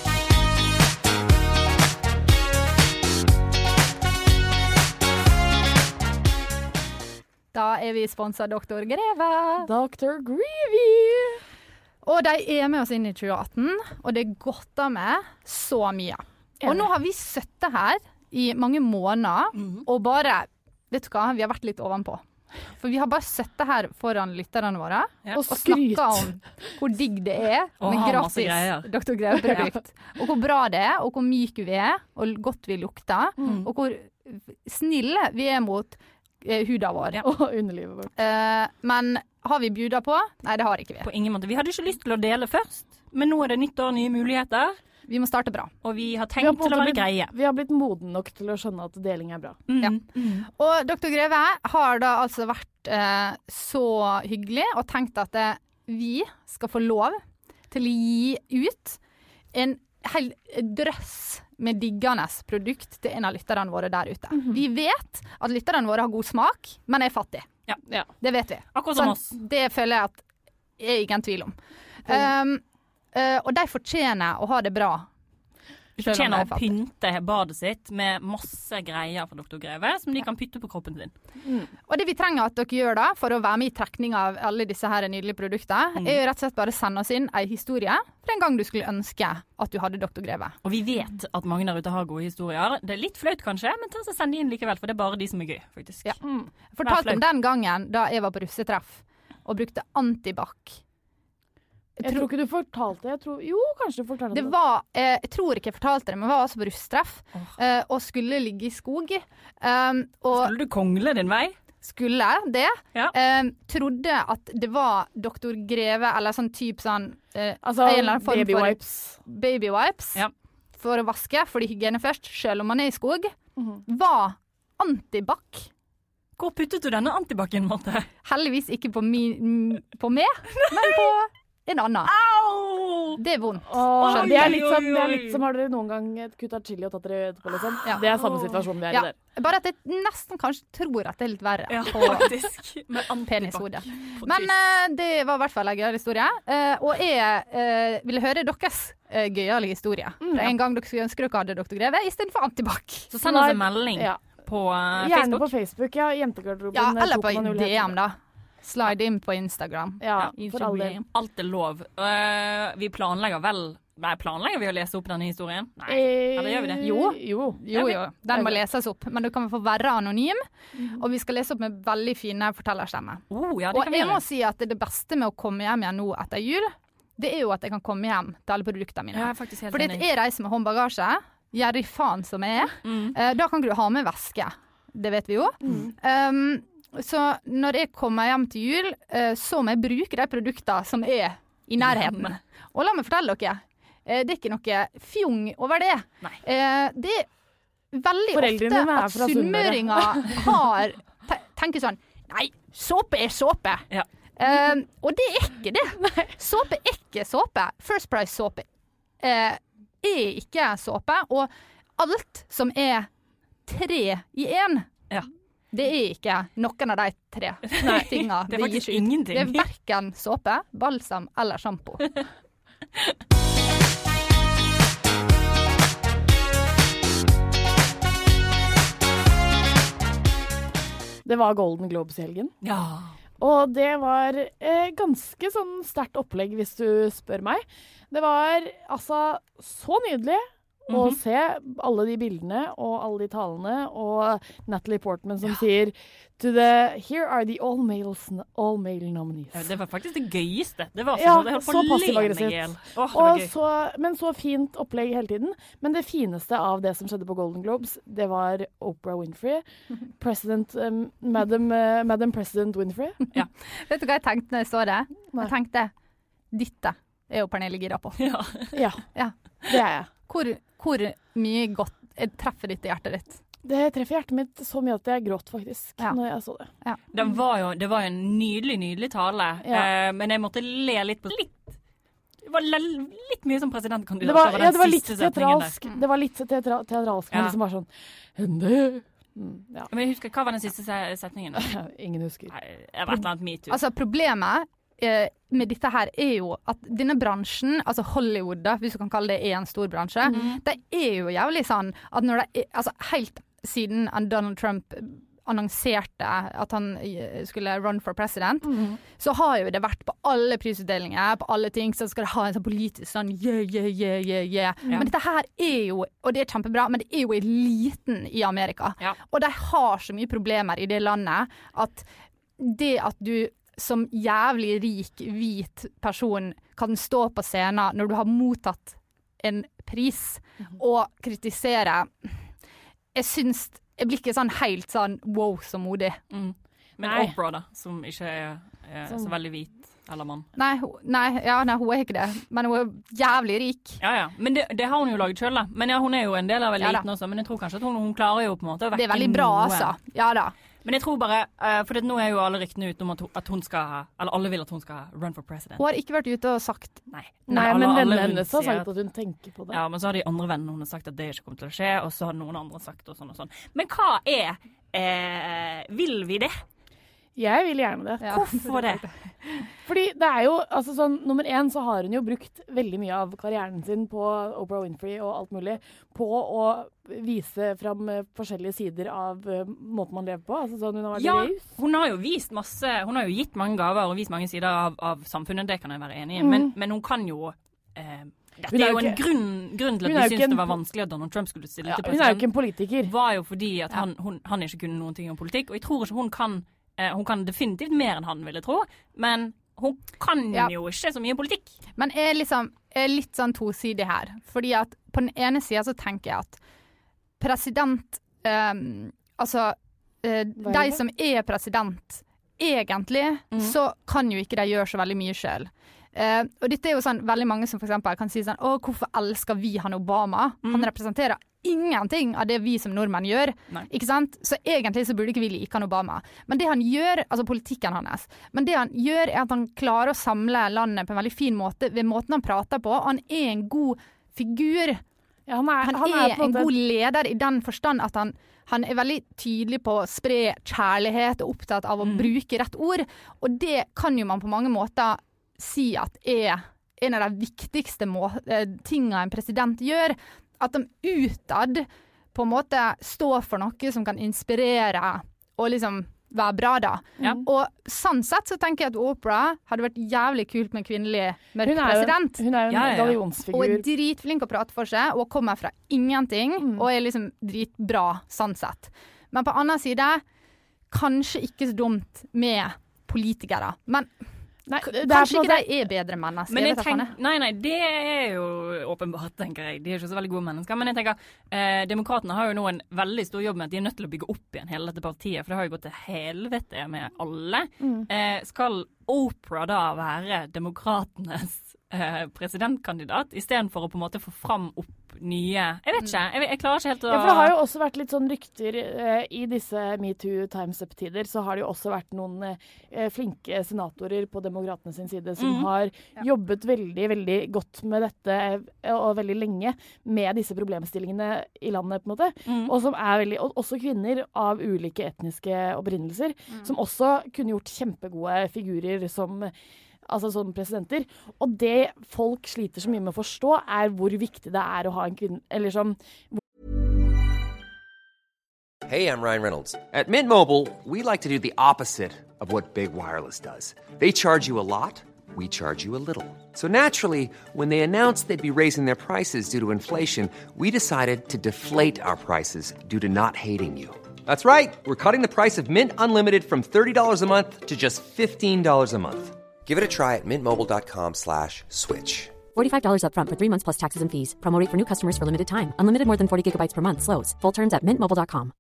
Da er vi sponsa Doktor Greve. doktor Greevy! Og de er med oss inn i tjue atten, og det godter med så mye. Og nå har vi sittet her i mange måneder og bare, vet du hva, vi har vært litt ovenpå. For vi har bare sittet her foran lytterne våre Ja. og snakket om hvor digg det er Og med har masse gratis greier. doktor Greve-produkt. Og hvor bra det er, og hvor myk vi er, og godt vi lukter, og hvor snille vi er mot eh, huda vår. Ja. Og underlivet vårt. Eh, men har vi bjuda på? Nei, det har ikke vi. På ingen måte. Vi hadde ikke lyst til å dele først, men nå er det nytt år, nye muligheter, Vi må starte bra. og vi har Vi har tenkt på en til å måte være blitt- greie. Vi har blitt moden nok til å skjønne at deling er bra. Mm. Ja. Mm. Og doktor Greve har da altså vært eh, så hyggelig og tenkt at eh, vi skal få lov til å gi ut en hel drøss med diggende produkt til en av lytterne våre der ute. Vi vet at lytterne våre har god smak, men er fattige. Ja. Ja. Det vet vi. Akkurat som Så oss. det føler jeg at er ingen tvil om. Um, eh, og de fortjener å ha det bra. Vi Selv om fortjener de er å fattige. pynte badet sitt med masse greier fra doktor Greve, som de kan pytte på kroppen sin. Og det vi trenger at dere gjør da, for å være med i trekning av alle disse her nydelige produktene, er jo rett og slett bare sende oss inn en historie for en gang du skulle ønske at du hadde doktor Greve. Og vi vet at mange der ute har gode historier. Det er litt flaut kanskje, men ta så send de inn likevel, for det er bare de som er gøy, faktisk. Ja. Mm. Fortalte Vær om den gangen da jeg var på russetreff og brukte antibac Jeg tror ikke du fortalte det. Jeg tror, jo, kanskje du fortalte det. Det var, eh, jeg tror ikke jeg fortalte det, men var altså på russtreff oh. eh, og skulle ligge i skog. Um, og skulle du kongle din vei? Skulle det. Ja. Um, trodde at det var doktor Greve, eller sånn typ sånn eh, altså, en eller annen form baby wipes. Baby wipes. Ja. For å vaske, fordi hygiene først, selv om man er i skog, mm-hmm. var antibac. Hvor puttet du denne antibac-en, Marte? Heldigvis ikke på, mi, på meg, men på en annen. Au! Det er vondt. Åh, det, er litt som, det er litt som, har dere noen gang kuttet chili og tatt dere etterpå, liksom? Ja. Det er samme situasjon vi er ja. i der. Bare at jeg nesten kanskje tror at det er litt verre ja, på faktisk. penishodet. Men uh, det var i hvert fall en gøyal historie. Uh, og jeg uh, ville høre deres uh, gøyale historie. Mm, ja. En gang dere skulle ønske dere hadde doktor Greve, i stedet for antibac. Så send oss en melding ja. på uh, Facebook. Gjerne på Facebook, ja. Jentegarderoben. Ja, eller på D M, da. Slide inn på Instagram. Ja, for all del. Alt er lov. Uh, vi planlegger vel Nei, planlegger vi å lese opp denne historien? Nei, eller gjør vi det? Jo, jo, jo, jo. Den må leses opp, men du kan få være anonym, mm. og vi skal lese opp med veldig fine fortellerstemmer. Oh, ja, det og kan vi jeg gjøre. må si at det beste med å komme hjem igjen nå etter jul, det er jo at jeg kan komme hjem til alle produktene mine. Ja, faktisk helt fordi jeg reiser med håndbagasje, gjerrig faen som jeg er, mm. uh, da kan du ha med væske. Det vet vi jo. Mm. Um, så når jeg kommer hjem til jul, uh, så må jeg bruke de produktene som er i nærheten. Ja. Og la meg fortelle dere, uh, det er ikke noe fjong over det. Uh, det er veldig Foreldrene ofte at sunnmøringer har te- tenker sånn, nei, såpe er såpe. Ja. Uh, og det er ikke det. Såpe er ikke såpe. First Price såpe uh, er ikke såpe, og alt som er tre i en, ja. det er ikke noen av de tre tingene. Det er faktisk ingenting. Det er hverken såpe, balsam eller shampoo. Det var Golden Globes i helgen. Ja. Og det var eh, ganske sånn sterkt opplegg, hvis du spør meg. Det var altså så nydelig å mm-hmm. se alle de bildene og alle de talene, og Natalie Portman som ja. sier to the, here are the all, males, all male nominees. Ja, det var faktisk det gøyeste. Det var ja, det så passiv-aggressivt. Men så fint opplegg hele tiden. Men det fineste av det som skjedde på Golden Globes, det var Oprah Winfrey. President, um, Madam, uh, Madam President Winfrey. Ja. Vet du hva jeg tenkte når jeg så det? Jeg tenkte, dette er jo Pernille gira på. Ja. ja, ja. det er jeg. Hvor, hvor mye godt jeg treffer ditt i hjertet ditt? Det treffer hjertet mitt så mye at jeg gråt faktisk ja. når jeg så det. Ja. Det var jo det var en nydelig, nydelig tale, ja. eh, men jeg måtte le litt på litt. Det var litt mye som presidentkandidat. Det var, ja, det var litt teatralsk. Det var litt teatra- teatralsk, men ja. liksom bare sånn henne. Mm, ja. Men jeg husker, hva var den siste setningen? Ingen husker. Nei, jeg vet ikke, MeToo. Altså, problemet med dette her er jo at denne bransjen, altså Hollywood da, hvis du kan kalle det en stor bransje, mm. det er jo jævlig sånn at når det er, altså helt siden Donald Trump annonserte at han skulle run for president, mm. så har jo det vært på alle prisutdelinger, på alle ting, så skal det ha en sånn politisk sånn yeah, yeah, yeah, yeah, yeah. Mm. Men dette her er jo, og det er kjempebra, men det er jo eliten i Amerika. Ja. Og de har så mye problemer i det landet at det at du som jævlig rik, hvit person kan stå på scenen når du har mottatt en pris mm. og kritisere. Jeg synes, jeg blir ikke sånn helt sånn wow så modig. Mm. Men nei. Oprah da, som ikke er, er som... så veldig hvit eller mann. Nei, nei, ja, nei, hun er ikke det, men hun er jævlig rik. Ja, ja, men det, det har hun jo laget selv da. Men ja, hun er jo en del av eliten ja, også, men jeg tror kanskje at hun, hun klarer jo på en måte å vekke noe. Det er veldig bra, noe. Altså. Ja da. Men jeg tror bare, uh, for nå er jo alle ryktene ut om at hun, at hun skal ha, eller alle vil at hun skal run for president. Hun har ikke vært ute og sagt Nei, nei, nei alle, men vennene hennes har sagt at hun tenker på det. Ja, men så har de andre vennene hun har sagt at det ikke kommer til å skje, og så har noen andre sagt og sånn og sånn. Men hva er, eh, vil vi det? Jeg vil gjerne det. Ja. Hvorfor det? Fordi det er jo, altså sånn, nummer én så har hun jo brukt veldig mye av karrieren sin på Oprah Winfrey og alt mulig, på å vise frem forskjellige sider av uh, måten man lever på. Altså sånn, hun har vært ja, raus. Hun har jo vist masse, hun har jo gitt mange gaver og vist mange sider av, av samfunnet, det kan jeg være enig i, mm. men, men hun kan jo... Eh, Dette er jo en ikke, grunn, grunn til at vi synes det var vanskelig at Donald Trump skulle stille ja, til president. Hun er jo ikke en politiker. Var jo fordi at ja. han, hun, han ikke kunne noen ting om politikk, og jeg tror ikke hun kan, eh, hun kan definitivt mer enn han ville tro, men hun kan Ja. jo ikke så mye politikk. Men jeg er, liksom, jeg er litt sånn tosidig her. Fordi at på den ene siden så tenker jeg at president um, Altså, uh, de som er president, egentlig, mm. så kan jo ikke de gjøre så veldig mye selv. Uh, og dette er jo sånn, veldig mange som for eksempel kan si sånn, å, hvorfor elsker vi han Obama? Mm. Han representerer ingenting av det vi som nordmenn gjør, Nei. Ikke sant? Så egentlig så burde ikke vi like han Obama. Men det han gjør, altså politikken hans, men det han gjør er at han klarer å samle landet på en veldig fin måte, ved måten han prater på. Han er en god figur. Ja, han er, han han er, er en god leder i den forstand at han, han er veldig tydelig på å spre kjærlighet og opptatt av å mm. bruke rett ord. Og det kan jo man på mange måter si at er en av de viktigste må- tingene en president gjør. At de utad på en måte står for noe som kan inspirere og liksom være bra da. Ja. Og sånn sett så tenker jeg at Oprah hadde vært jævlig kult med en kvinnelig mørk hun president. Hun er jo en ja, ja. gallionsfigur. Og er dritflink å prate for seg, og kommer fra ingenting, mm. og er liksom dritbra sånn sett. Men på annen side, kanskje ikke så dumt med politikere. Men Nei, kanskje ikke de er bedre mennesker. Men jeg tenk, nei, nei, det er jo åpenbart, tenker jeg. De er ikke så veldig gode mennesker. Men jeg tenker, eh, demokratene har jo nå en veldig stor jobb med at de er nødt til å bygge opp igjen hele dette partiet, for det har jo gått til helvete med alle. Mm. Eh, skal Oprah da være demokratenes eh, presidentkandidat, i stedet for å på en måte få fram opp nye Jeg vet ikke, jeg, jeg klarer ikke helt å Ja, for det har jo også vært litt sånn rykter eh, i disse MeToo Times Up-tider, så har det jo også vært noen eh, flinke senatorer på demokratene sin side som mm. har ja. jobbet veldig, veldig godt med dette eh, og veldig lenge med disse problemstillingene i landet, på en måte. Mm. Og som er veldig, og også kvinner av ulike etniske opprinnelser, mm. som også kunne gjort kjempegode figurer som altså som presidenter. Og det folk sliter så mye med å forstå, er hvor viktig det er å ha en kvinne, eller som Hey, I'm Ryan Reynolds. At Mint Mobile, we like to do the opposite of what Big Wireless does. They charge you a lot, we charge you a little. So naturally, when they announced they'd be raising their prices due to inflation, we decided to deflate our prices due to not hating you. That's right. We're cutting the price of Mint Unlimited from thirty dollars a month to just fifteen dollars a month. Give it a try at mintmobile.com slash switch. forty-five dollars up front for three months plus taxes and fees. Promo rate for new customers for limited time. Unlimited more than forty gigabytes per month. Slows full terms at mint mobile dot com.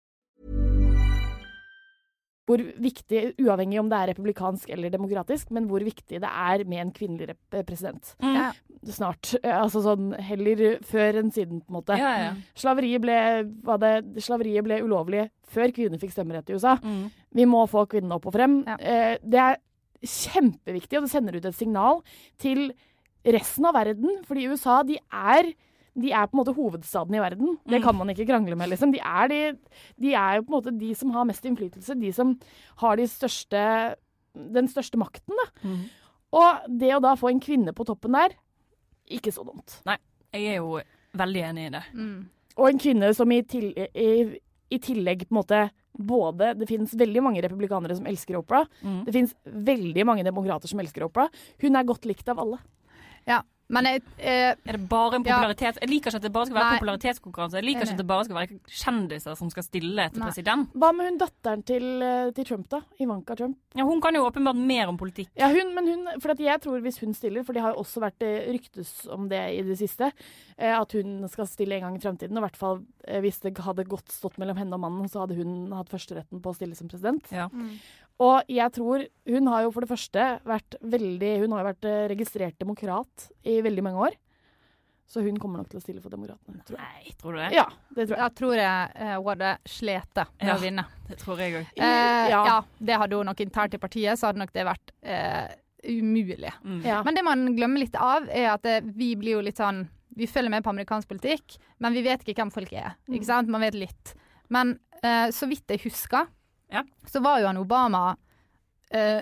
Hvor viktig, uavhengig om det er republikansk eller demokratisk, men hvor viktig det er med en kvinnelig president. Mm. Ja. Snart. Altså sånn heller før enn siden, på en måte. Ja, ja. Slaveriet ble, var det, slaveriet ble ulovlig før kvinner fikk stemmerett i U S A. Mm. Vi må få kvinnene opp og frem. Ja. Eh, det er kjempeviktig, og det sender ut et signal til resten av verden, fordi U S A, de er de er på en måte hovedstaden i verden. Det kan man ikke krangle med, liksom. De er, de, de er jo på en måte de som har mest innflytelse, de som har de største, den største makten, da. Mm. Og det å da få en kvinne på toppen der, ikke så dumt. Nei, jeg er jo veldig enig i det. Mm. Og en kvinne som i, til, i, i tillegg på en måte både, det finnes veldig mange republikanere som elsker Oprah, mm. det finnes veldig mange demokrater som elsker Oprah. Hun er godt likt av alle. Ja. Men jeg, eh, er det bare en popularitet? Ja. Jeg liker ikke at det bare skal være nei. popularitetskonkurranse. Jeg liker ikke at det bare skal være kjendiser som skal stille til nei. president. Hva med hun datteren til, til Trump da? Ivanka Trump? Ja, hun kan jo åpenbart mer om politikk. Ja, hun, men hun, for at jeg tror hvis hun stiller, for det har jo også vært ryktes om det i det siste, eh, at hun skal stille en gang i fremtiden, og i hvert fall eh, hvis det hadde gått stått mellom henne og mannen, så hadde hun hatt førsteretten på å stille som president. Ja. Mm. Og jeg tror, hun har jo for det første vært veldig, hun har jo vært registrert demokrat i veldig mange år. Så hun kommer nok til å stille for demokratene, tror jeg. Nei, tror du det? Ja, det tror jeg. Jeg tror jeg uh, hun hadde slete med ja, å vinne. Det tror jeg også. Uh, ja. ja, det hadde hun nok internt i partiet, så hadde nok det vært uh, umulig. Mm. Ja. Men det man glemmer litt av, er at uh, vi blir jo litt sånn, vi følger med på amerikansk politikk, men vi vet ikke hvem folk er, mm. ikke sant? Man vet litt. Men uh, så vidt jeg husker, ja. så var jo han Obama uh,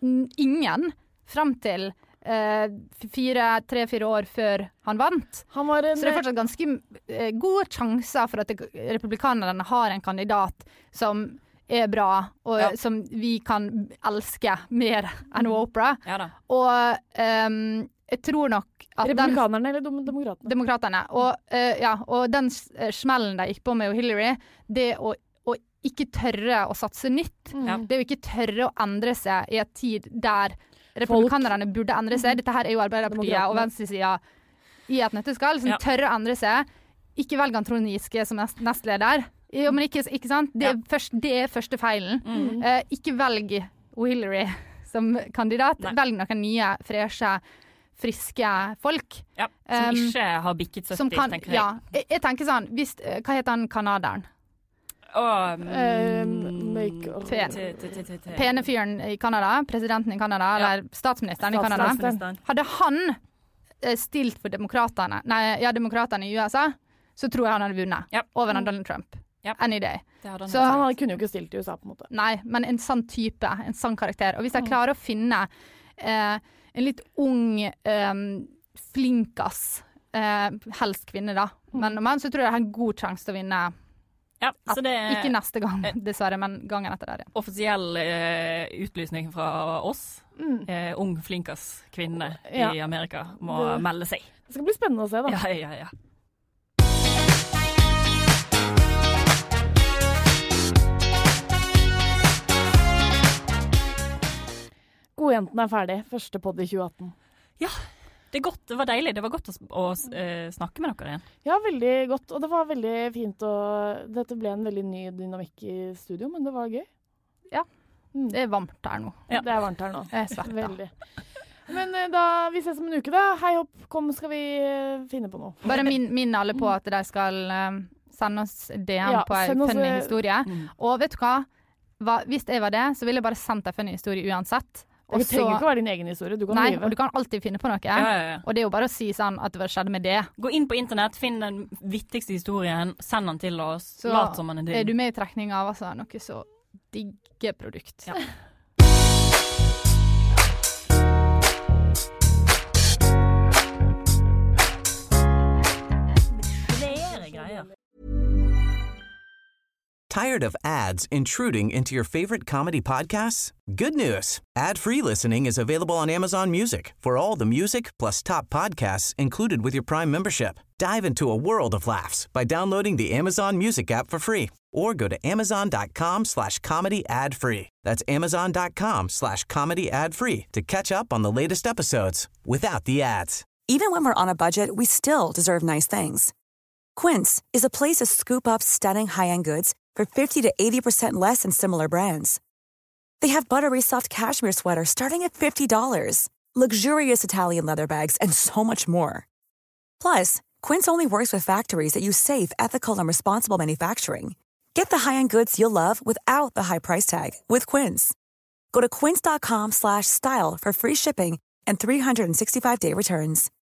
ingen frem til uh, fire, tre-fire år før han vant. Han var en, så det er fortsatt ganske uh, gode sjanser for at republikanerne har en kandidat som er bra, og ja. som vi kan elske mer enn Oprah. Ja da. Og um, jeg tror nok at republikanerne eller demokratene? Demokratene. Og, uh, ja, og den smellen de gikk på med Hillary, det å ikke tørre å satse nytt. Mm. Det å ikke tørre å endre seg i et tid der republikanerne burde endre seg. Dette her er jo Arbeiderpartiet og venstresiden i et nøtteskall, som ja. tørre å endre seg. Ikke velg han Trond Giske som nest, nestleder. Jo, men ikke, ikke sant? Det er, ja. først, det er første feilen. Mm. Uh, ikke velg Hillary som kandidat. Nei. Velg noen nye, freshe, friske folk. Ja, som um, ikke har bikket sytti, kan, tenker jeg. Ja, jeg, jeg tenker sånn, hvis, hva heter han kanaderen? Oh, um, pen. Pene fyren i Kanada, presidenten i Kanada, ja. eller statsministeren i Kanada. Hadde han stilt for demokraterne, nei, ja, demokraterne i U S A, så tror jeg han hadde vunnet ja. over mm. Donald Trump. Yep. Any day. Han så han hadde, kunne jo ikke stilt i U S A på en måte. Nei, men en sann type, en sann karakter. Og hvis jeg klarer å finne eh, en litt ung, eh, flinkas, eh, helst kvinne da, men om han, så tror jeg jeg har en god sjanse til å vinne. Ja, så det er, ikke neste gang, dessverre, men gangen etter det. Ja. Offisiell eh, utlysning fra oss. Mm. Eh, ung, flinkas kvinne ja. i Amerika må det, melde seg. Det skal bli spennende å se da. Ja, ja, ja. Godjenten er ferdig. Første podd i tjue atten. Ja, det, er godt, det var deilig. Det var godt å, å uh, snakke med dere igjen. Ja, veldig godt. Og det var veldig fint å... Dette ble en veldig ny dynamikk i studio, men det var gøy. Ja, mm. det er varmt her nå. Ja. Det er varmt her nå. Jeg er svett, veldig. Men uh, da, vi ses om en uke da. Hei hopp, kom skal vi uh, finne på noe. Bare minn min alle på at de skal uh, sende oss D M ja, på en funny historie. Mm. Og vet du hva? hva? Hvis jeg var det, så ville jeg bare sendt en funny historie uansett. Det trenger ikke å være din egen historie. Du kan nei, live. Og du kan alltid finne på noe. Ja, ja, ja. Og det er jo bare å si sånn at det skjedde med det. Gå inn på internett, finn den viktigste historien, send den til oss, så lat som man er din. Er du med i trekning av altså, noe så digge produkt. Ja. Flere greier. Tired of ads intruding into your favorite comedy podcasts? Good news. Ad-free listening is available on Amazon Music for all the music plus top podcasts included with your Prime membership. Dive into a world of laughs by downloading the Amazon Music app for free or go to amazon.com slash comedy ad free. That's amazon.com slash comedy ad free to catch up on the latest episodes without the ads. Even when we're on a budget, we still deserve nice things. Quince is a place to scoop up stunning high-end goods for fifty to eighty percent less than similar brands. They have buttery soft cashmere sweaters starting at fifty dollars, luxurious Italian leather bags, and so much more. Plus, Quince only works with factories that use safe, ethical, and responsible manufacturing. Get the high-end goods you'll love without the high price tag with Quince. Go to quince.com slash style for free shipping and three sixty-five day returns.